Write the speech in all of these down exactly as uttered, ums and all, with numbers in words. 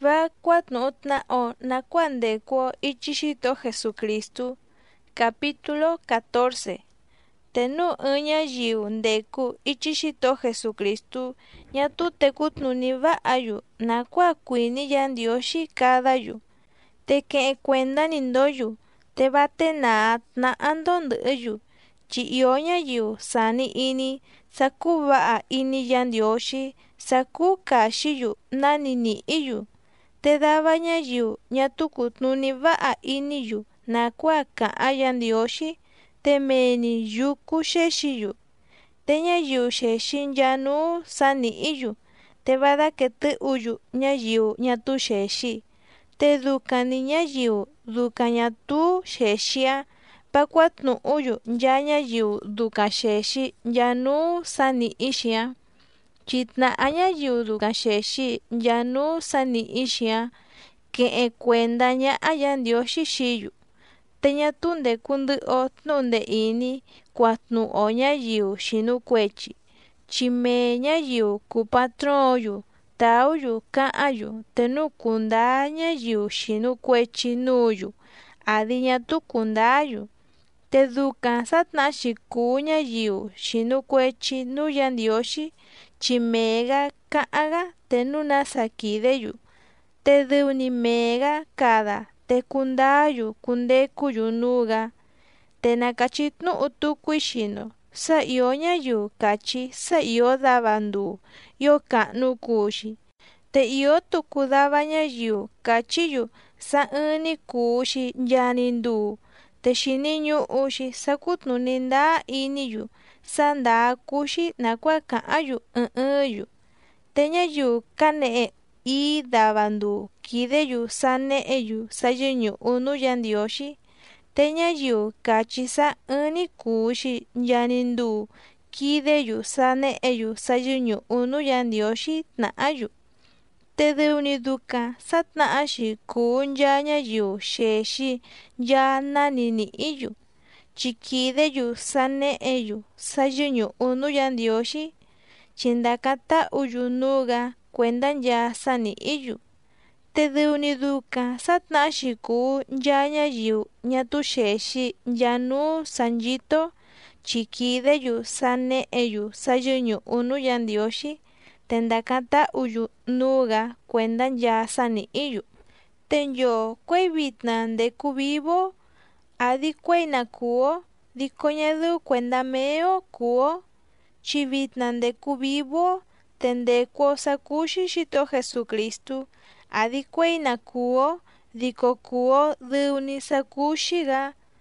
va kuatnutna o nakuandekuo ichixito Jesucristo. Capítulo catorce. Tenu uña yiu ndeku ichixito Jesucristo ñatu tekutnuni va'ayu nakua kuini yandioxi kadayu. Teke'e kuenda nindoyu tebate na'a tna'ando ndɨ'ɨyu chi io ñayiu sani ini saku va'a ini yandioxi saku kaxiyu nani ni'iyu. Te dava ñayiu ñatu kutnuni va'a iniyu nakua ka'an yandioxi te meni yuku xexiyu. Te ñayiu xexi yanu sani'iyu te vadaketɨ'uyu ñayiu ñatu xexi. Te dukani ñayiu duka ñatu xexia vakuatnu'uyu ya ñayiu duka xexi yanu sani'ixia. Chitna'a ñayiu duka xexi yanu sani'ixia ke'e kuenda ña'a yandioxi xiyu. Te ñatu ndeku ndɨ'ɨ tnu'u nde'ini kuatnu'o ñayiu xinu kuechi chi mee ñayiu ku patronyu tauyu ka'anyu te nu kundaa ñayiu xinu kuechi nuuyu adi ñatu kundayu. Te duka satna'a xikuu ñayiu xinu kuechi nu yandioxi chi meega ka'anga te nu nasa kideyu. Te dɨvni meega kada te kundayu kundekuyu nuuga. Te nakachitnu'u tukui xino sa io ñayiu kachi sa io dava nduu io ka'nu kuuxi. Te io tuku dava ñayiu kachiyu sa ɨɨn-ni kuuxi yani nduu te xiniñu'uxi sakutnuni ndaa iniyu sa ndaa kuuxi nakua ka'anyu ɨɨn ɨɨnyu. Te ñayiu kane'e ii dava nduu kideyu sane'eyu sayɨñu'u nu yandioxi. Te ñayiu kachi sa ɨɨn-ni kuuxi yani nduu kideyu sane'eyu sayɨñu'u nu yandioxi tna'ayu. Te dɨvni duka satna'a xikuu nchaa ñayiu xexi nchaa nani ni'iyu chi kideyu sane'eyu sayɨñu'u nu yandioxi chi ndakata'uyu nuuga kuenda nchaa sani'iyu. Te dɨvni duka satna'a xikuu nchaa ñayiu ñatu xexi yanu sanyito chi kideyu sane'eyu sayɨñu'u nu yandioxi te ndakata'uyu nuuga kuenda nchaa sani'iyu. Te nyo kue'i vitna ndeku vivo adi kue'i nakuo diko ñadɨu kuenda mee‑o kuuo chi vitna ndeku vivo te ndekuo sakuxi Xito Jesucristo adi kue'i nakuo diko kuuo dɨvni sakuxiga.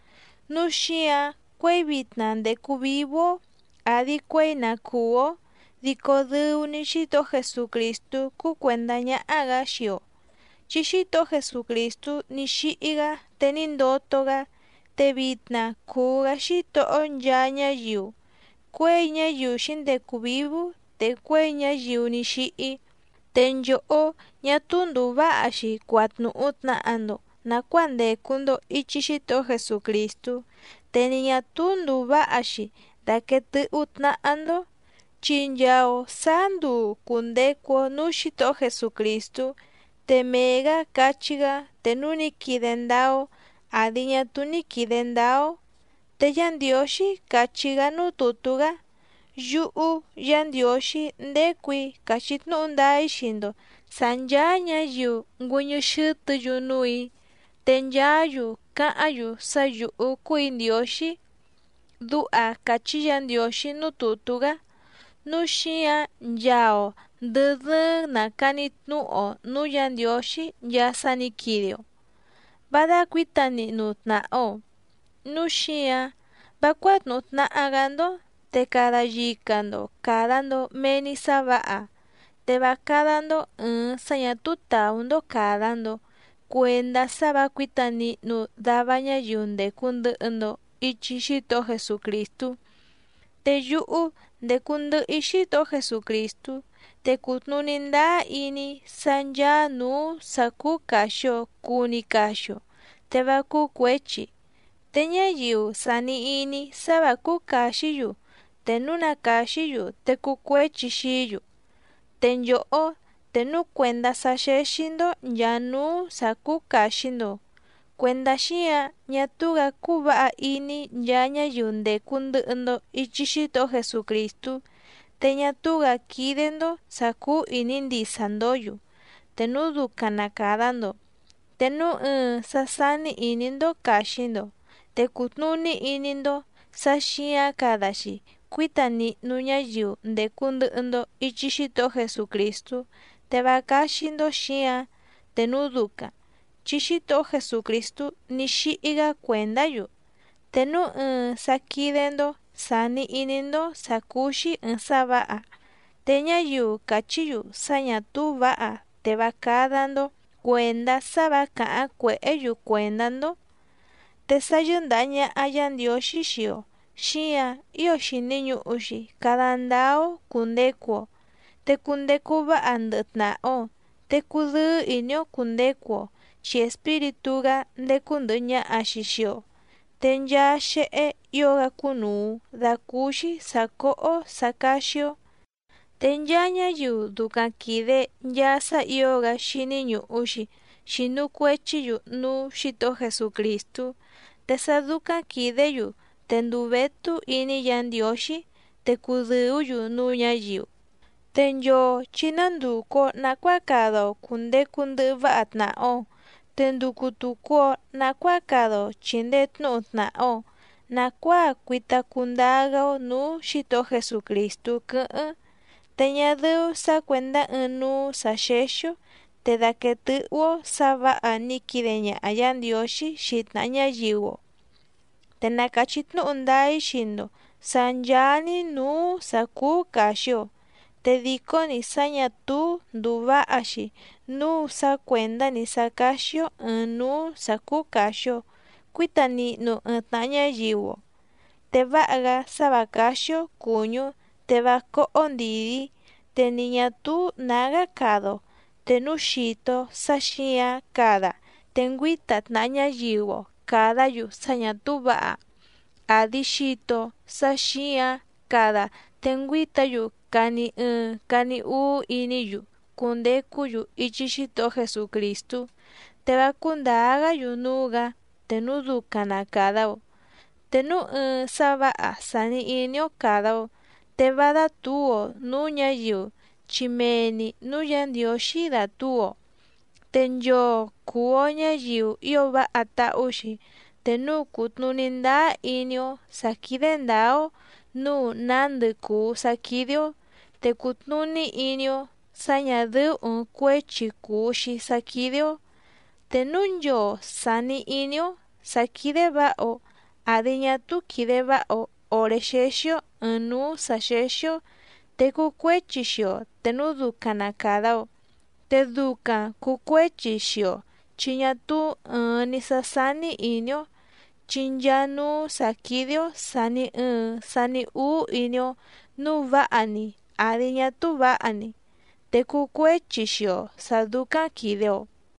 Nu xian kue'i vitna ndeku vivo adi kue'i nakuo diko dɨvni Xito Jesucristo kuu kuenda ña'aga xio chi Xito Jesucristo ni xi'iga te ni ndotoga te vitna kuuga xito'o nchaa ñayiu kue'i ñayiu xindeku vivu te kue'i ñayiu ni xi'i. Te nyo'o ñatu nduva'a‑xi kuatnu'u tna'ando nakua ndeku‑ndo ichi Xito Jesucristo te ni ñatu nduva'a‑xi ndaketɨ'u tna'ando chi nchao saa nduu kundekuo nuu Xito Jesucristo te meega kachiga te nu ni kide ndaa‑o adi ñatu ni kide ndaa‑o. Te Yandioxi kachiga nuu tutuga yu'u Yandioxi ndekui kachitnu'u ndai xindo sa nchaa ñayiu nguɨñɨ xɨtɨyu nui te nchaayu ka'anyu sa yu'u kui Ndioxi. Du'a kachi Yandioxi nuu tutuga. Nu xian nchaa‑o ndɨ dɨɨn nakanitnu'u‑o nuu Yandioxi nchaa sani kide‑o. Vadakuita ni'nu tna'a‑o. Nu xian vakuatnu'u tna'aga‑ndo te kada yika‑ndo kada‑ndo meni sava'a te vakada‑ndo ɨɨn sa ñatu tau‑ndo kada‑ndo kuenda sa vakuita ni'nu dava ñayiu ndeku ndɨ'ɨ‑ndo ichi Xito Jesucristo. Te yu'u ndeku ndɨ'ɨ Xito Jesucristo te kutnuni ndaa ini sa nchaa nuu saku kaxio kuni kaxio te vaku kuechi. Te ñayiu sani ini sa vaku kaxiyu te nu nakaxiyu te kukuechi xiyu. Te nyo'o tenu kuenda saxexindo yanu sakukaxindo. Kuenda xia ñatuga kuva'a ini ya ñayiu ndeku ndɨ'ɨ-ndo ichi Xito'o Jesucristu, te ñatuga kidendo saku ini ndisa-ndoyu, te nu dukan na kada-ndo, te nu ɨɨn sasani ini-ndo kaxi-ndo, te kutnuni ini-ndo sa xia kada-xi kuita ni'nu ñayiu ndeku ndɨ'ɨ-ndo ichi Xito'o Jesucristu, te vakaxi-ndo xia, te nu dukan chi Xito'o Jesucristu ni xi'iga kuenda-yu, te nu ɨɨn sakide-ndo sani ini-ndo sakuxi ɨɨn sa va'a, te ñayiu kachi-yu sa ñatu va'a te vakada-ndo kuenda sa va ka'an kue'e-yu kuenda-ndo, te sa yɨnda'a ña'a Yandioxi xio xia io xiniñu'u-xi kada ndaa-o kundekuo, te kundeku va'a ndɨ'ɨ tna'o, te kudɨɨ ini-o kundekuo chi espiritu-ga ndeku ndɨ'ɨ ña'axi xio, te nchaa xe'e io-ga kunuu dakuxi sako'o sakaxio, te nchaa ñayiu dukan kide nchaa sa io-ga xiniñu'u-xi xinukuechi-yu nuu Xito'o Jesucristu, te sa dukan kide-yu te nduvetu ini Yandioxi te kudɨu-yu nuu ñayiu. Te nchoo chi nandukuo nakuaa kada-o kundeku ndɨ'ɨ va'a tna'o, te nduku tuku-o nakuaa kada-o chindee tnu'u tna'o, nakuaa kuita kundaa-ga-o nuu Xito'o Jesucristu kɨ'ɨn, te ñadɨu sa kuenda ɨɨn nuu saxexio te daketɨ'vɨ-o sa va'a ni kide ña'a Yandioxi xitna'a ñayiu-o, te nakatyi tnu'u ndaa-i xii-ndo sa nchaa‑ni nuu sakuu kaxio, te diko‑ni sa ñatuu nduva'a‑xi nuu sa kuenda‑ni sakaxio ɨɨn nuu sakuu kaxio kuita ni'nu ɨɨn ta'an ñayiu‑o, te va'a‑ga sa vakaxio kuñu te vako'o ndidi, te ni ñatuu naa‑ga kada‑o, te nu xito sa xia kada te nguita tna'a ñayiu‑o kada‑yu sa ñatuu va'a, adi xito sa xia kada te nguita‑yu kani ɨɨn kani uu ini‑yu kundeku‑yu ichi Xito'o Jesucristu, te vakundaa‑ga‑yu nuu‑ga te nu dukan na kada‑o, te nu ɨɨn sa va'a sani ini‑o kada‑o te va datuu‑o nuu ñayiu chi mee‑ni nuu Yandioxi datuu‑o, te nchoo kuu‑o ñayiu io va'a ta'u‑xi, te nu kutnuni ndaa ini‑o sakide ndaa‑o nuu nandɨ kuu sakide‑o, te kutnuni ini‑o sa ñadɨu ɨɨn kuechi kuu‑xi sakide‑o, te nu nchoo sani ini‑o sakide va'a‑o adi ñatuu kide va'a‑o ore xexio ɨɨn nuu saxexio, te kukuechi xio te nu dukan na kada‑o, te dukan kukuechi xio chi ñatuu ɨɨn‑ni sasani ini‑o, chi nchaa nuu sakide‑o sani ɨɨn sani uu ini‑o nuu va'a‑ni adi ñatuu va'a‑ni, te kukuechi xio sa dukan kide‑o.